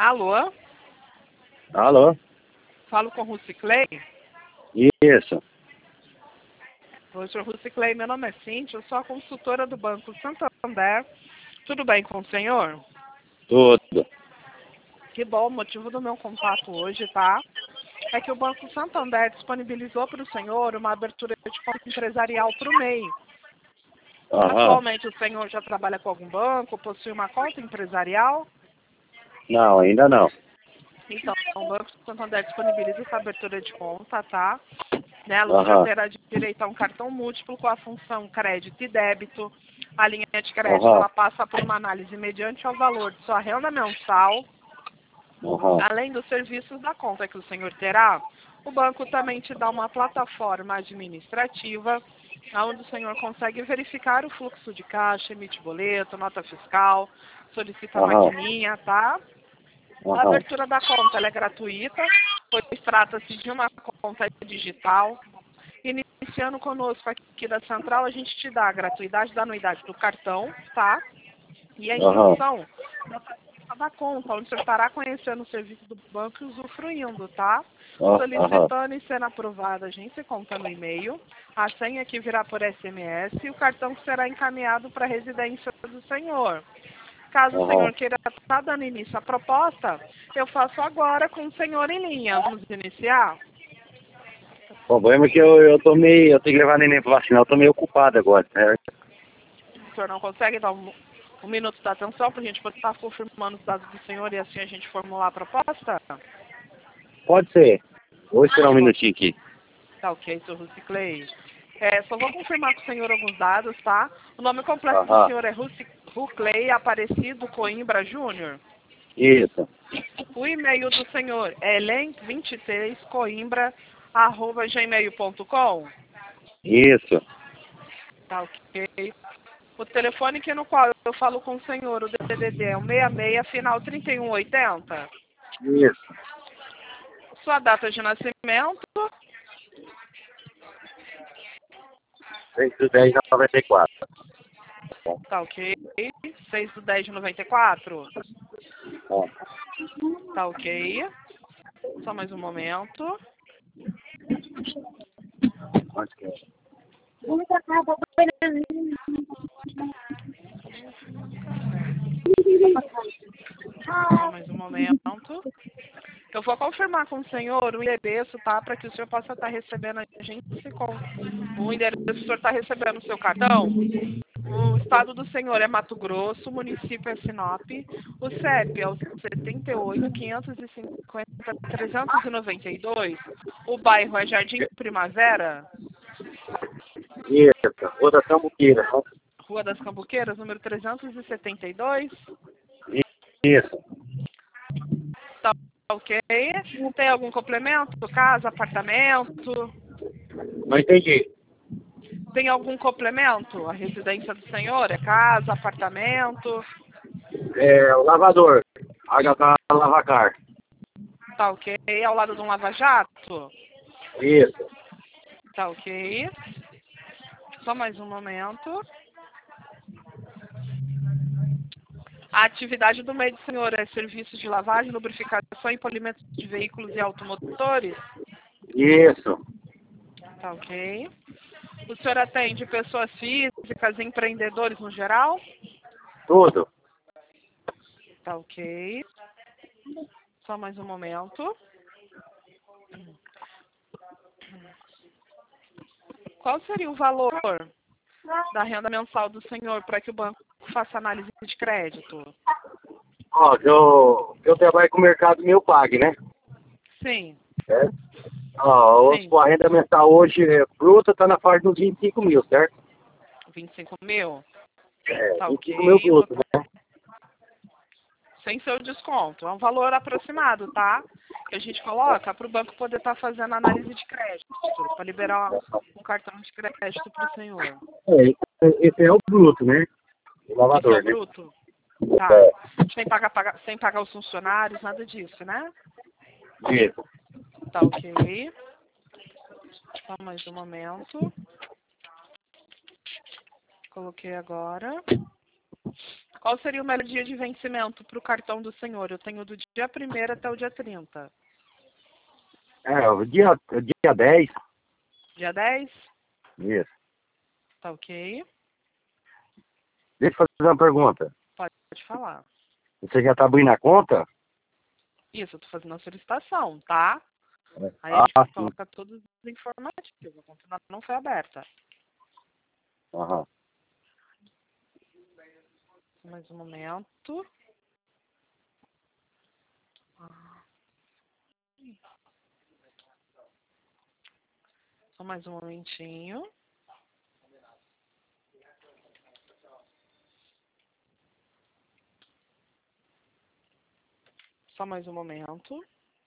Alô? Alô? Falo com o Ruciclei? Isso. Oi, senhor Ruciclei, meu nome é Cíntia, eu sou a consultora do Banco Santander. Tudo bem com o senhor? Tudo. Que bom, o motivo do meu contato hoje, tá? É que o Banco Santander disponibilizou para o senhor uma abertura de conta empresarial para o MEI. Aham. Atualmente o senhor já trabalha com algum banco, possui uma conta empresarial? Não, ainda não. Então, o Banco Santander disponibiliza essa abertura de conta, tá? Nela, o senhor Aham. terá direito a um cartão múltiplo com a função crédito e débito. A linha de crédito Aham. ela passa por uma análise mediante ao valor de sua renda mensal, Aham. além dos serviços da conta que o senhor terá. O banco também te dá uma plataforma administrativa, onde o senhor consegue verificar o fluxo de caixa, emite boleto, nota fiscal, solicita a Aham. maquininha, tá? A Aham. abertura da conta ela é gratuita, pois trata-se de uma conta digital. Iniciando conosco aqui da Central, a gente te dá a gratuidade da anuidade do cartão, tá? E a Aham. instrução da conta, onde você estará conhecendo o serviço do banco e usufruindo, tá? Aham. Solicitando e sendo aprovada, a gente conta no e-mail, a senha que virá por SMS e o cartão que será encaminhado para a residência do senhor. Caso o Aham. senhor queira estar dando início à proposta, eu faço agora com o senhor em linha. Vamos iniciar? O problema é que eu tô meio. Eu tenho que levar neném pra vacinar, eu tô meio ocupado agora, certo? O senhor não consegue dar um minuto de atenção para a gente poder estar confirmando os dados do senhor e assim a gente formular a proposta? Pode ser. Vou esperar um minutinho aqui. Tá ok, senhor Ruciclei. Só vou confirmar com o senhor alguns dados, tá? O nome completo do Aham. senhor é Ruclei Aparecido Coimbra Júnior. Isso. O e-mail do senhor é elen23coimbra@gmail.com. Isso. Tá ok. O telefone que no qual eu falo com o senhor, o DDD é o 66, final 3180. Isso. Sua data de nascimento, 6/10/94. tá ok. 6/10/94, Ó. tá ok. Só mais um momento. Onde que é? Só mais um momento. Eu vou confirmar com o senhor o endereço, tá? Para que o senhor possa estar recebendo a gente com o endereço que o senhor está recebendo o seu cartão. O estado do senhor é Mato Grosso, o município é Sinop, o CEP é o 78-550-392, o bairro é Jardim Primavera, Isso. Rua da Cambuquira. Rua das Cambuqueiras, número 372. Isso. Tá ok? Tem algum complemento? Casa, apartamento? Não entendi. Tem algum complemento? A residência do senhor é casa, apartamento? É, o lavador. HK Lavacar. Tá ok? Ao lado de um lava-jato? Isso. Tá ok? Só mais um momento. A atividade do meio do senhor é serviços de lavagem, lubrificação e polimento de veículos e automotores? Isso. Tá ok. O senhor atende pessoas físicas, empreendedores no geral? Tudo. Tá ok. Só mais um momento. Qual seria o valor da renda mensal do senhor para que o banco faça análise de crédito? Ó, eu trabalho com o mercado meu pague, né? Sim, Certo? Ó, sim. a renda mensal hoje bruta tá na faixa dos 25 mil, certo? 25 mil? É, Tá 25 mil ok. Eu vou bruto, né? sem seu desconto. É um valor aproximado, tá? Que a gente coloca para o banco poder estar fazendo análise de crédito, para liberar um cartão de crédito para o senhor. Esse é o bruto, né? O Esse é o lavador, né? bruto? Tá. É, Sem pagar os funcionários, nada disso, né? isso. Tá ok. Só mais um momento. Coloquei agora. Qual seria o melhor dia de vencimento para o cartão do senhor? Eu tenho do dia 1º até o dia 30. O dia 10. Dia 10? Isso. Tá ok. Deixa eu fazer uma pergunta. Pode falar. Você já tá abrindo a conta? Isso, eu tô fazendo a solicitação, tá? Aí a Ah, gente sim. coloca todos os informativos. A conta não foi aberta. Aham. Mais um momento. Só mais um momentinho. Só mais um momento.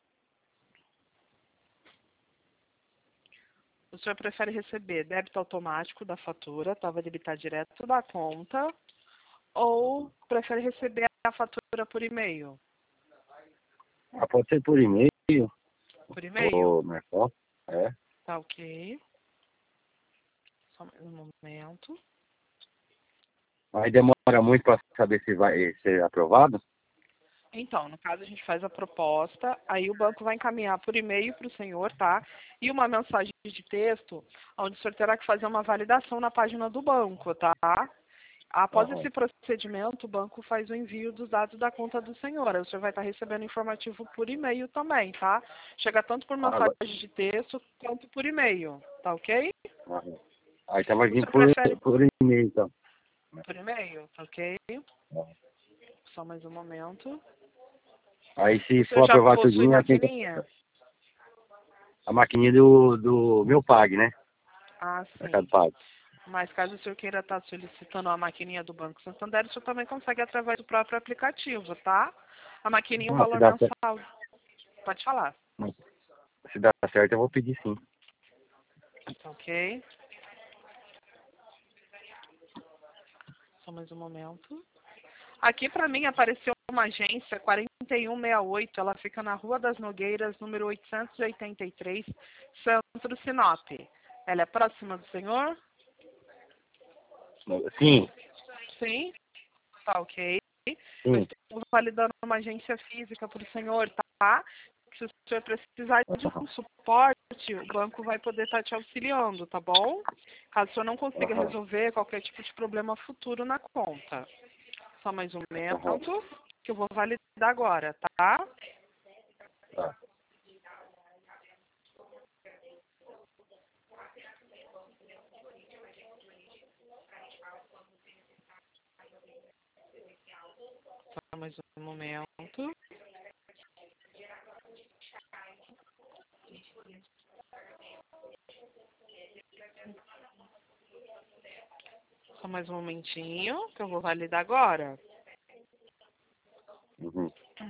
O senhor prefere receber débito automático da fatura, tá? Vai debitar direto da conta, ou prefere receber a fatura por e-mail? Pode ser por e-mail Por e-mail? ou na conta. É. Tá ok. Só mais um momento. Aí demora muito para saber se vai ser aprovado? Então, no caso, a gente faz a proposta, aí o banco vai encaminhar por e-mail para o senhor, tá? E uma mensagem de texto, onde o senhor terá que fazer uma validação na página do banco, tá? Após Aham. esse procedimento, o banco faz o envio dos dados da conta do senhor. Aí o senhor vai estar recebendo informativo por e-mail também, tá? Chega tanto por Agora, mensagem de texto quanto por e-mail, tá ok? aham. Aí então vai O vir senhor prefere por e-mail, então. por e-mail, tá ok? Aham. Só mais um momento. Aí O se senhor for já aprovar possui tudinho, aí tem que maquininha? a maquininha do meu Pag, né? Ah, Mercado sim. Pago. Mas caso o senhor queira estar solicitando a maquininha do Banco Santander, o senhor também consegue através do próprio aplicativo, tá? A maquininha, o Ah, se valor dá certo, mensal. Pode falar. se dá certo, eu vou pedir sim. Tá ok? Só mais um momento. Aqui para mim apareceu uma agência 4168, ela fica na Rua das Nogueiras, número 883, Centro Sinop. Ela é próxima do senhor? Sim, Sim? Tá ok. Eu sim. estou validando uma agência física para o senhor, tá? Se o senhor precisar de Aham. um suporte, o banco vai poder estar te auxiliando, tá bom? Caso o senhor não consiga Aham. resolver qualquer tipo de problema futuro na conta. Só mais um Aham. momento, que eu vou validar agora, tá? Tá. Só mais um momento. Só mais um momentinho, que eu vou validar agora. Uhum.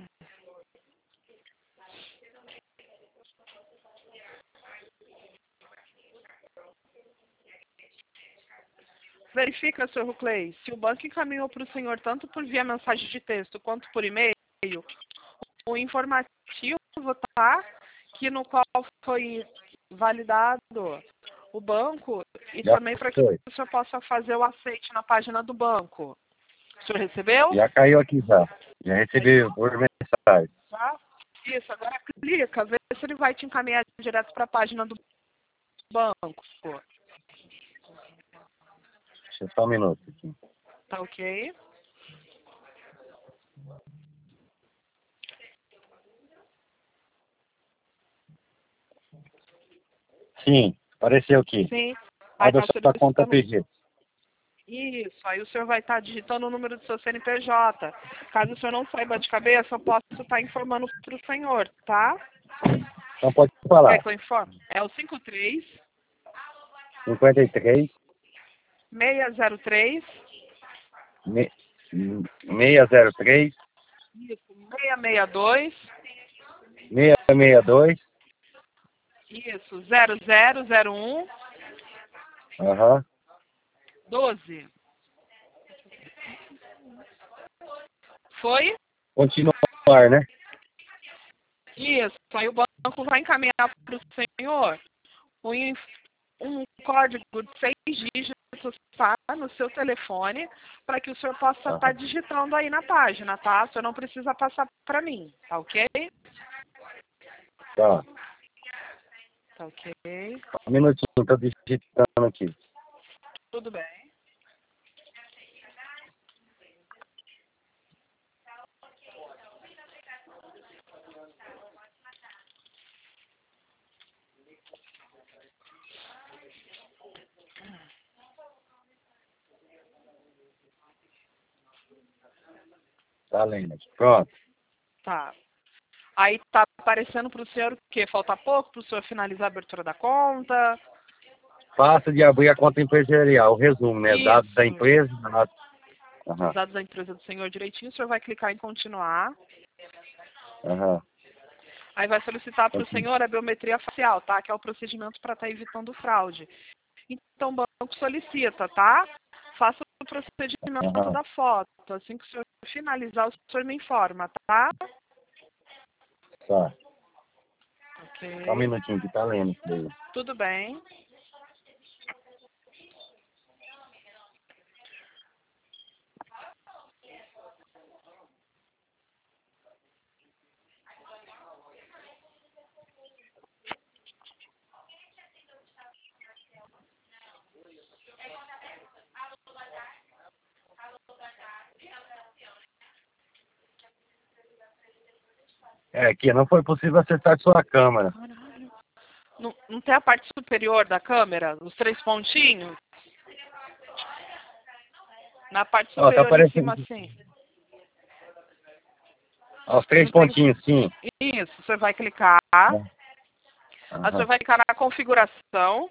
Verifica, Sr. Ruclei, se o banco encaminhou para o senhor tanto por via mensagem de texto quanto por e-mail, o informativo, tá? Que no qual foi validado o banco e Já também para que foi. o senhor possa fazer o aceite na página do banco. O senhor recebeu? Já caiu aqui já. Já recebi por mensagem. Tá? Isso, agora clica, vê se ele vai te encaminhar direto para a página do banco. Deixa eu só um minuto aqui. Tá ok? Sim, apareceu aqui. Sim. Aí Abra está sua conta solicitando. PG. Isso, aí o senhor vai estar digitando o número do seu CNPJ. Caso o senhor não saiba de cabeça, eu posso estar informando para o senhor, tá? Então pode Quer falar. que eu informe? É o 53 53 603 me- 603 isso, 662 662. isso, 0001 Aham. 12. Foi? Continuar, né? Isso. Aí o banco vai encaminhar para o senhor um código de 6 dígitos, tá? No seu telefone, para que o senhor possa estar digitando aí na página, tá? O senhor não precisa passar para mim, tá ok? Tá. Tá ok. Um minutinho, tô digitando aqui. Tudo bem. Tá lendo aqui. Pronto. Tá. Aí tá aparecendo para o senhor o quê? Falta pouco para o senhor finalizar a abertura da conta? Faça de abrir a conta empresarial. O resumo, né? Dados da Isso. empresa. Os dados da empresa do senhor direitinho, o senhor vai clicar em continuar. Aí vai solicitar para o senhor a biometria facial, tá? Que é o procedimento para estar evitando fraude. Então, o banco solicita, tá? Faça o procedimento da foto. Assim que o senhor finalizar, o senhor me informa, tá? Tá. Ok. Só um minutinho que tá lendo isso daí. Tudo bem. É, aqui não foi possível acessar sua câmera. Caralho. Não tem a parte superior da câmera? Os 3 pontinhos? Na parte Ó, tá superior em aparecendo cima, assim. ó, os 3 Não tem... pontinhos, sim. Isso, você vai clicar. Né? Aí você vai clicar na configuração.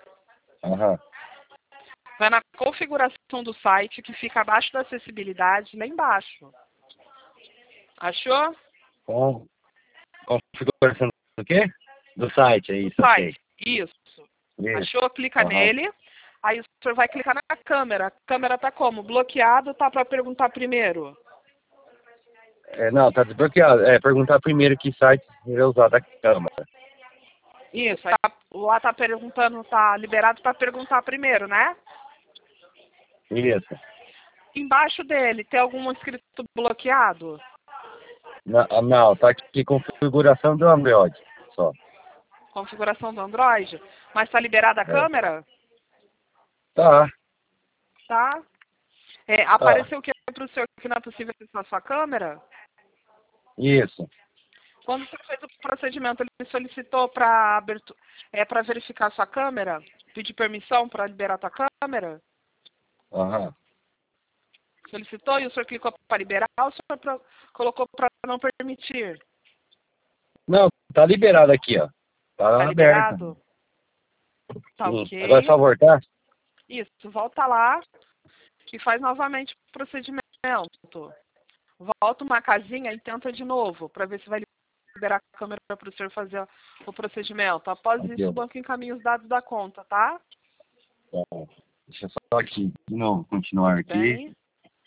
Vai na configuração do site, que fica abaixo da acessibilidade, lá embaixo. Achou? Com configuração do quê? Do site, é Do isso, ok. site. Isso. Isso. Achou? Clica nele. Aí o senhor vai clicar na câmera. A câmera tá como? Bloqueado, tá para perguntar primeiro? É, não, tá desbloqueado. É, perguntar primeiro que site é usado a câmera. Isso. Aí lá tá perguntando, tá liberado para perguntar primeiro, né? Isso. Embaixo dele, tem algum escrito bloqueado? Não, tá aqui configuração do Android, só. Configuração do Android? Mas tá liberada a É. câmera? Tá, Tá? tá. Apareceu o que para o senhor que não é possível acessar a sua câmera? Isso. Quando você fez o procedimento, ele solicitou para para verificar a sua câmera? Pedir permissão para liberar a sua câmera? Solicitou e o senhor clicou para liberar ou o senhor colocou para não permitir? Não, tá liberado aqui, ó. Tá Tá aberto. liberado? Tá Sim. Agora é ok. só voltar? Isso, volta lá e faz novamente o procedimento. Volta uma casinha e tenta de novo, para ver se vai liberar a câmera para o senhor fazer o procedimento. Após Aqui, isso, ó. o banco encaminha os dados da conta, tá? Tá. Deixa eu só aqui, de novo, continuar Tudo aqui. bem?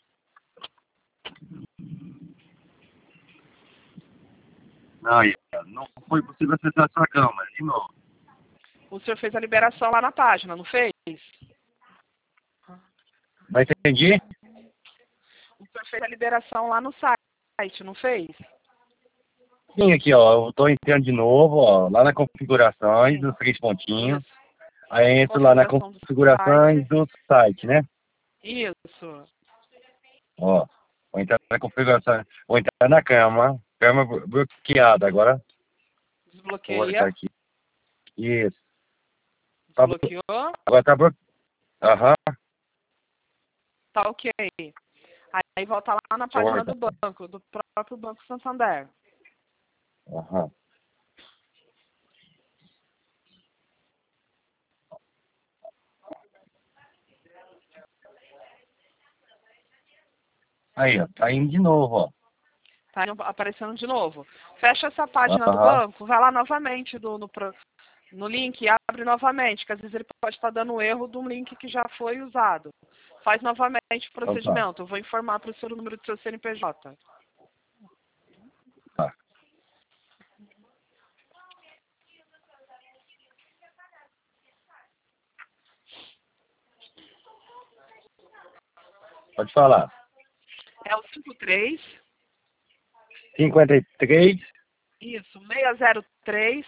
Não, aí, ó, não foi possível acessar sua câmera, de novo. O senhor fez a liberação lá na página, não fez? Mas entendi? O senhor fez a liberação lá no site, não fez? Sim, aqui, ó. Eu tô entrando de novo, ó. Lá na configurações, dos 3 pontinhos. Isso. Aí entro lá na Configuração do configurações site. do site, né? Isso. Ó. Vou entrar na configuração. Vou entrar na câmera. Câmera bloqueada. Agora vou voltar Desbloqueia. aqui. Isso. Tá, Desbloqueou. agora tá bloqueado. Aham. Tá ok. Aí volta lá na Deixa eu página voltar. do banco, do próprio Banco Santander. Aham. Aí, ó. Tá indo de novo, ó. Tá aparecendo de novo. Fecha essa página do Aham. banco, vai lá novamente no link e abre novamente, que às vezes ele pode estar dando erro de um link que já foi usado. Faz novamente o Então tá. procedimento. Eu vou informar para o seu número do seu CNPJ. Tá. Pode falar. É o 53. 53, Isso, 603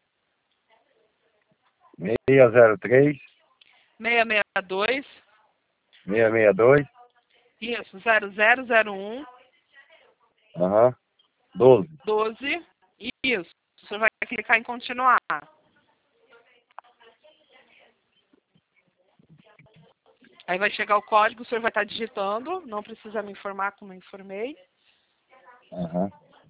603, 662. 662, Isso, 0001 aham, 12. 12. Isso. Você vai clicar em continuar. Aí vai chegar o código, o senhor vai estar digitando. Não precisa me informar como eu informei. Aham.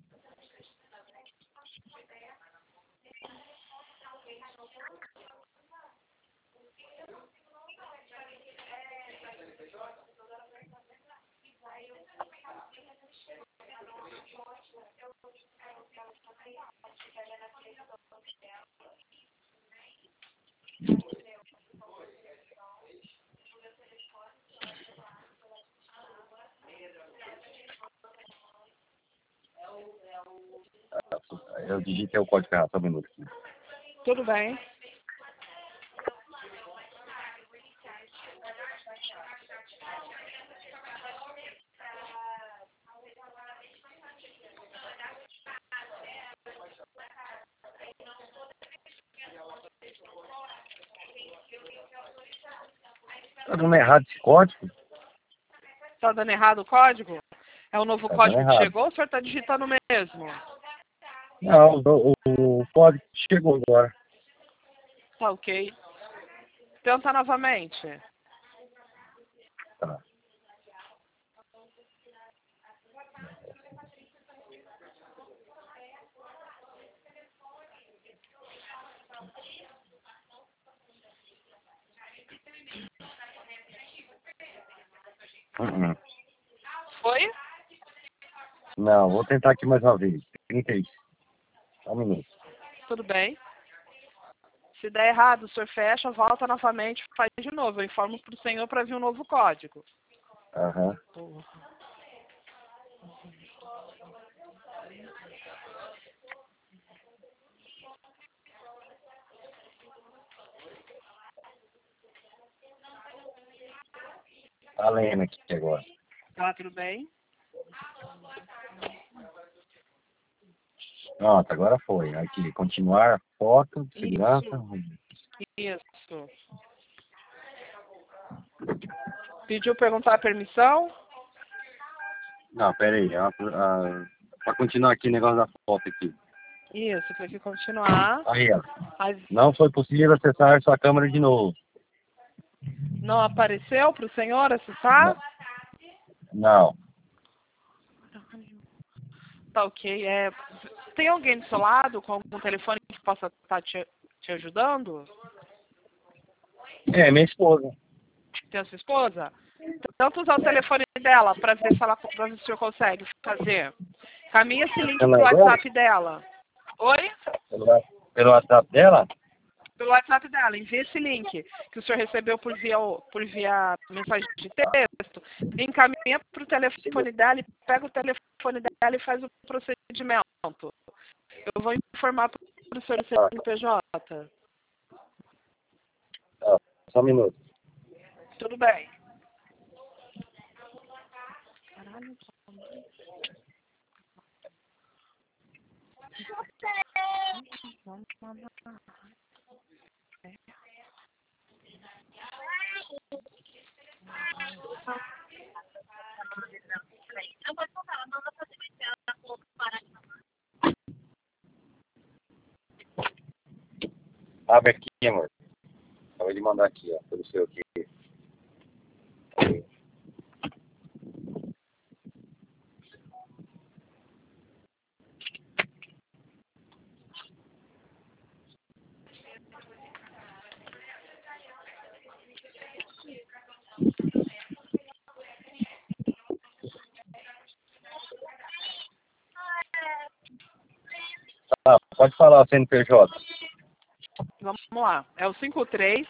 Eu digitei o código errado, só um minuto aqui. Tudo bem. Tá dando errado esse código? Está dando errado o código? É o novo Tá dando código que errado. chegou ou o senhor está digitando mesmo? Não, o código chegou agora. Tá ok. Tenta novamente. Tá. Uhum. Foi? Não, vou tentar aqui mais uma vez. 36. Só um minuto. Tudo bem. Se der errado, o senhor fecha, volta novamente, faz de novo. Eu informo para o senhor para vir um novo código. Aham. Tá lendo aqui agora. Tá, tudo bem? Pronto, agora foi. Aqui, continuar, foto, segurança. Isso. Pediu perguntar a permissão? Não, pera aí. Pra continuar aqui o negócio da foto aqui. Isso, clique em continuar. Aí, ó. Mas Não foi possível acessar sua câmera de novo. não apareceu para o senhor acessar? Não. Tá ok. Tem alguém do seu lado com algum telefone que possa estar te ajudando? É, minha esposa. Tem a sua esposa? Tenta usar o telefone dela para ver se o senhor consegue fazer. Caminha esse link Ela pro agora? WhatsApp dela. Oi? Pelo WhatsApp dela? Pelo WhatsApp dela. Envia esse link que o senhor recebeu por via mensagem de texto. Encaminha para o telefone dela e pega o telefone dela e faz o procedimento. Eu vou informar para o senhor do CNPJ. Tá, só um minuto. Tudo bem. Caralho. Abre aqui, amor. Acabei de mandar aqui, ó. Pelo seu aqui. Tá, pode falar o CNPJ. Vamos lá. É o 53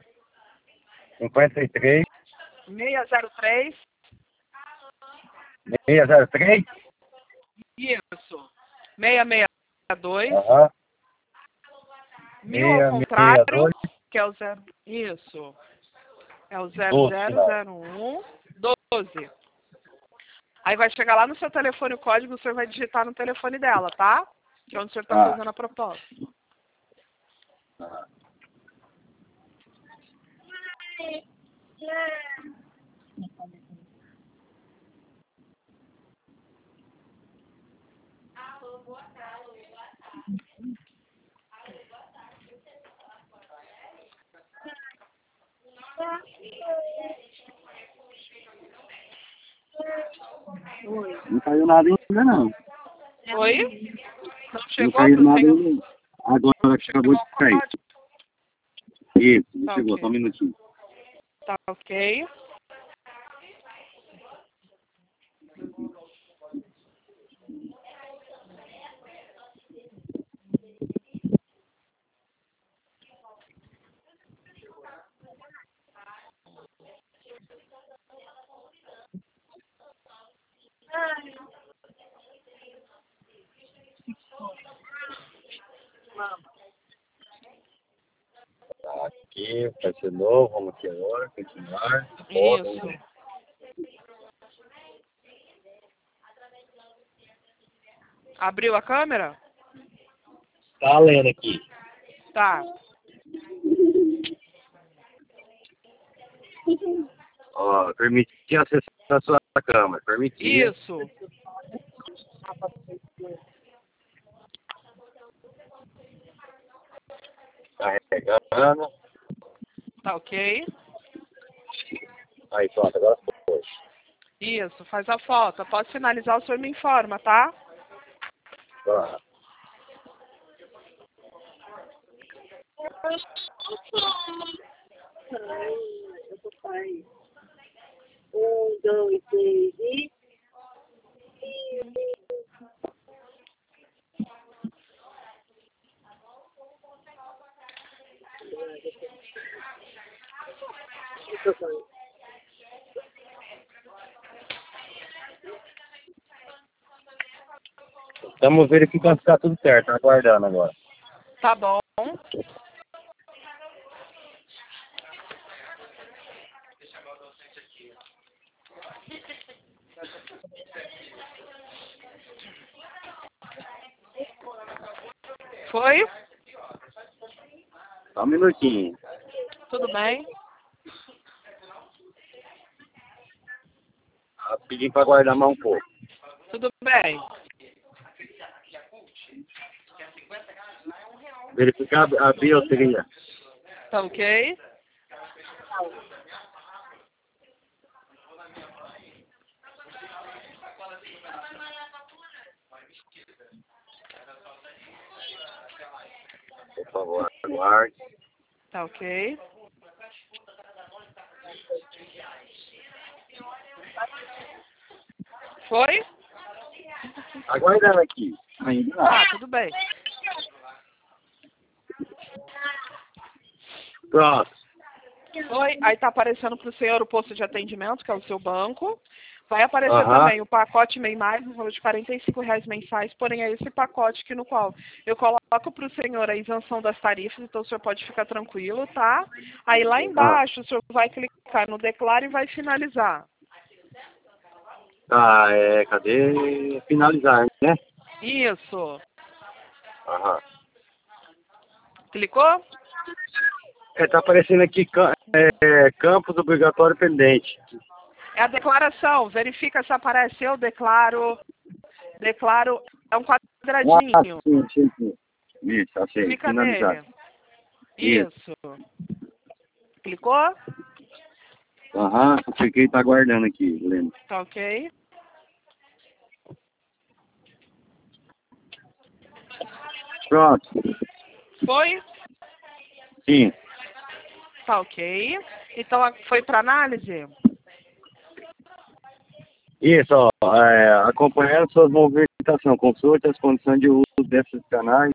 53 603. 603? Isso. 662. Aham. 1000 ao contrário, 662. que é o zero. Isso. É o 12 final. 0001 12. 12. Aí vai chegar lá no seu telefone o código, o senhor vai digitar no telefone dela, tá? Que é onde o senhor está fazendo a proposta. Ah. Não caiu nada ainda não. Oi? Não Não chegou caiu pro nada senhor? ainda. Agora que acabou de Chegou o cair. código? Isso, não Tá chegou, ok. só um minutinho. Tá ok. Tá aqui, vai ser novo, vamos aqui agora, continuar. Isso. Abriu a câmera? Tá lendo aqui. Tá. Ó, permitir acesso à sua câmera. Permitir. Isso. Carregando. Tá ok. Aí, pronto, agora foi. Isso, faz a foto. Após finalizar, o senhor me informa, tá? Tá. Dois, três e... Estamos verificando se tá tudo certo, tá aguardando agora. Tá bom. Foi? Só um minutinho. Tudo bem? Pedi para aguardar mais um pouco. Tudo bem. Verificar a bilheteria. Tá ok? Por favor, aguarde. Tá ok. Foi? Aguardando aqui. Ainda não. Ah, tudo bem. Pronto. Foi? Aí tá aparecendo pro senhor o posto de atendimento, que é o seu banco. Vai aparecer Aham. também o pacote MEI Mais, no valor de R$ 45 mensais, porém é esse pacote que no qual eu coloco para o senhor a isenção das tarifas, então o senhor pode ficar tranquilo, tá? Aí lá embaixo o senhor vai clicar no Declare e vai finalizar. Tá, cadê finalizar, né? Isso. Aham. Clicou? Tá aparecendo aqui campos obrigatório pendente. É a declaração. Verifica se aparece eu declaro. Declaro. É um quadradinho. Sim. Isso, achei. Clica Finalizar. nele. Isso. Clicou? Aham, fiquei tá aguardando aqui, lendo. Tá ok. Pronto. Foi? Sim. Tá ok. Então foi para análise? Isso, ó, acompanhando suas movimentações, consulte as condições de uso desses canais.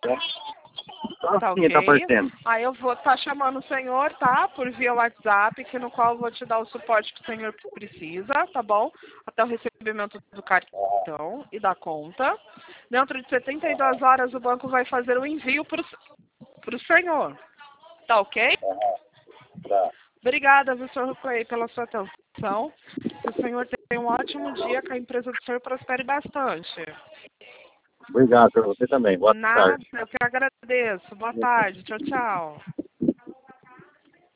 Tá Sim, tá ok. aparecendo. Aí eu vou estar chamando o senhor, tá? Por via WhatsApp, que no qual eu vou te dar o suporte que o senhor precisa, tá bom? Até o recebimento do cartão e da conta. Dentro de 72 horas o banco vai fazer o envio pro senhor. Tá ok? Tá. Obrigada, viu, senhor Clay, pela sua atenção. Que o senhor tenha um ótimo dia, que a empresa do senhor prospere bastante. Obrigado para você também. Boa Nada, tarde. eu que agradeço. Boa tarde. Tchau, tchau.